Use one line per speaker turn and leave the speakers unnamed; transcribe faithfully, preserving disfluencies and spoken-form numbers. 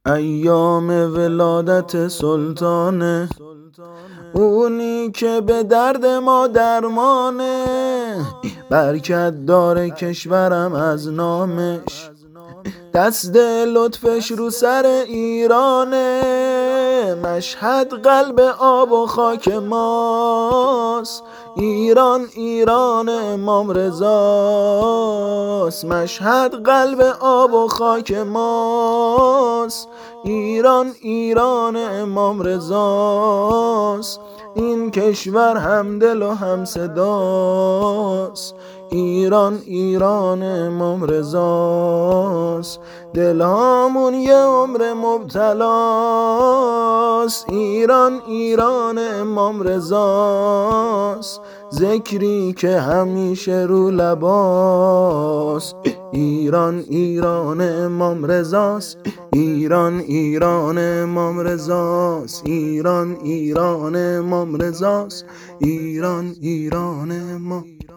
ایام ولادت سلطانه، اونی که به درد ما درمانه. برکت داره کشورم از نامش، دست لطفش رو سر ایرانه. مشهد قلب آب و خاک ماست، ایران ایران امام رضاست. مشهد قلب آب و خاک ماست، ایران ایران امام رضاست. این کشور همدل و هم صداست، ایران ایران امام رضاست. دلهامون یه عمر مبتلاست، ایران ایران امام رضاست. ذکری که همیشه رو لباست، ایران ایران امام رضاست. ایران ایران امام رضاست. ایران ایران امام رضاست. ایران ایران امام